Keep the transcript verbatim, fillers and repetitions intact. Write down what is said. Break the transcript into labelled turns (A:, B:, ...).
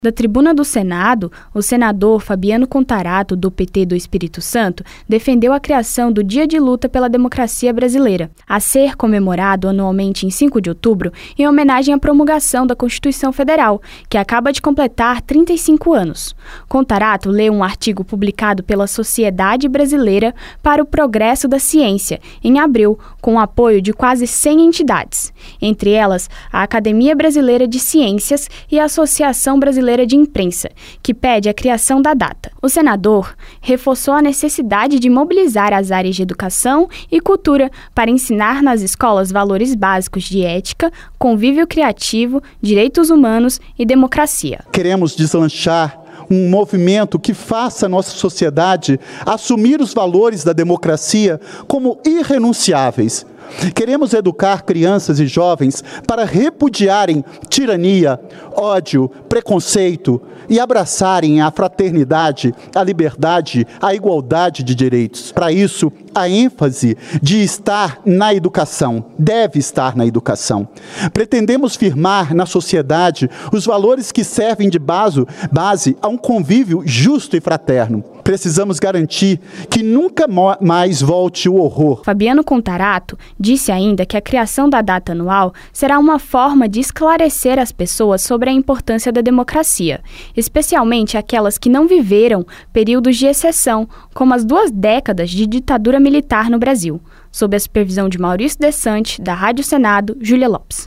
A: Da tribuna do Senado, o senador Fabiano Contarato, do P T do Espírito Santo, defendeu a criação do Dia de Luta pela Democracia Brasileira, a ser comemorado anualmente em cinco de outubro, em homenagem à promulgação da Constituição Federal, que acaba de completar trinta e cinco anos. Contarato leu um artigo publicado pela Sociedade Brasileira para o Progresso da Ciência, em abril, com o apoio de quase cem entidades, entre elas a Academia Brasileira de Ciências e a Associação Brasileira de Imprensa, que pede a criação da data. O senador reforçou a necessidade de mobilizar as áreas de educação e cultura para ensinar nas escolas valores básicos de ética, convívio criativo, direitos humanos e democracia.
B: Queremos deslanchar um movimento que faça a nossa sociedade assumir os valores da democracia como irrenunciáveis. Queremos educar crianças e jovens para repudiarem tirania, ódio, preconceito e abraçarem a fraternidade, a liberdade, a igualdade de direitos. Para isso, a ênfase de estar na educação, deve estar na educação. Pretendemos firmar na sociedade os valores que servem de base, base a um convívio justo e fraterno. Precisamos garantir que nunca mais volte o horror.
A: Fabiano Contarato disse ainda que a criação da data anual será uma forma de esclarecer as pessoas sobre a importância da democracia, especialmente aquelas que não viveram períodos de exceção, como as duas décadas de ditadura militar no Brasil. Sob a supervisão de Maurício Desante, da Rádio Senado, Júlia Lopes.